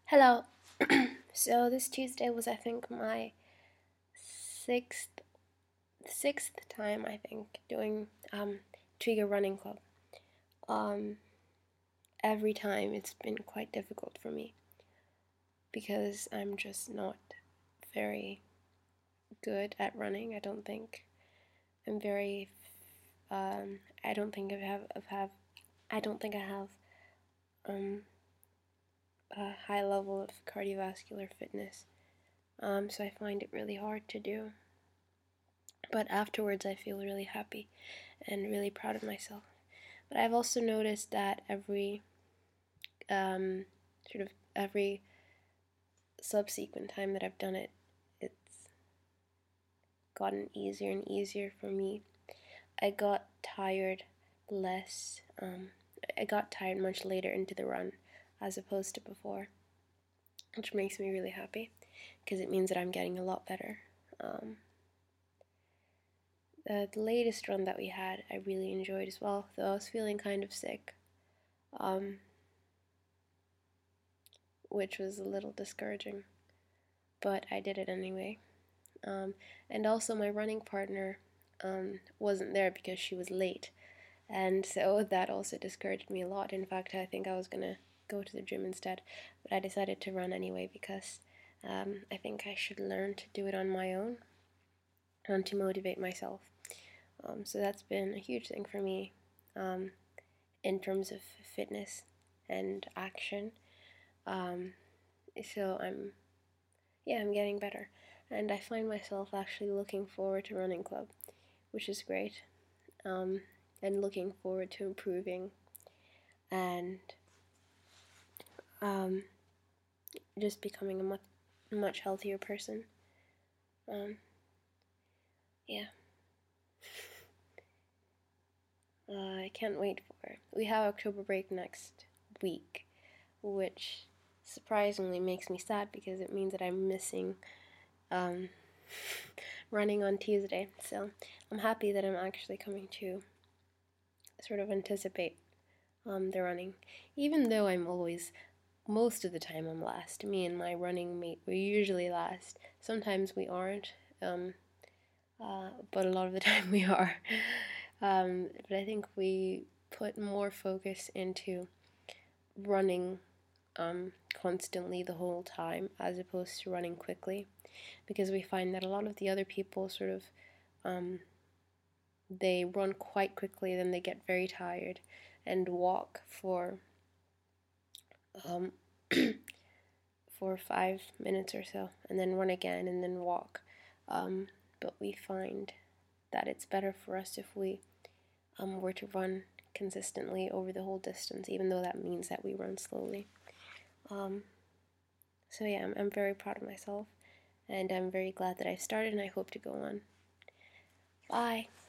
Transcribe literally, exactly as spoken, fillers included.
Hello. So this Tuesday was, I think, my sixth sixth time, I think, doing um Twiga Running Club. Um, every time it's been quite difficult for me because I'm just not very good at running. I don't think I'm very. Um, I don't think I have. I have. I don't think I have um a high level of cardiovascular fitness. Um, so I find it really hard to do. But afterwards, I feel really happy and really proud of myself. But I've also noticed that every um, sort of every subsequent time that I've done it, it's gotten easier and easier for me. I got tired less. Um, I got tired much later into the run as opposed to before, which makes me really happy because it means that I'm getting a lot better. Um, the, the latest run that we had, I really enjoyed as well, though I was feeling kind of sick. Um, which was a little discouraging, but I did it anyway. Um, and also, my running partner um, wasn't there because she was late, and so that also discouraged me a lot. In fact, I think I was gonna go to the gym instead, but I decided to run anyway because um, I think I should learn to do it on my own and to motivate myself. Um, so that's been a huge thing for me um, in terms of fitness and action. Um, so I'm, yeah, I'm getting better, and I find myself actually looking forward to running club, which is great, um, and looking forward to improving and um, just becoming a much much healthier person. Um, yeah, uh, I can't wait for it. We have October break next week, which surprisingly makes me sad because it means that I'm missing um, running on Tuesday. So I'm happy that I'm actually coming to sort of anticipate um, the running, even though I'm always, most of the time, I'm last. Me and my running mate, we're usually last. Sometimes we aren't, um, uh, but a lot of the time we are. Um, but I think we put more focus into running um, constantly the whole time as opposed to running quickly, because we find that a lot of the other people sort of um, they run quite quickly, then they get very tired and walk for um, for five minutes or so, and then run again, and then walk. Um, but we find that it's better for us if we um, were to run consistently over the whole distance, even though that means that we run slowly. Um, so yeah, I'm, I'm very proud of myself, and I'm very glad that I started, and I hope to go on. Bye.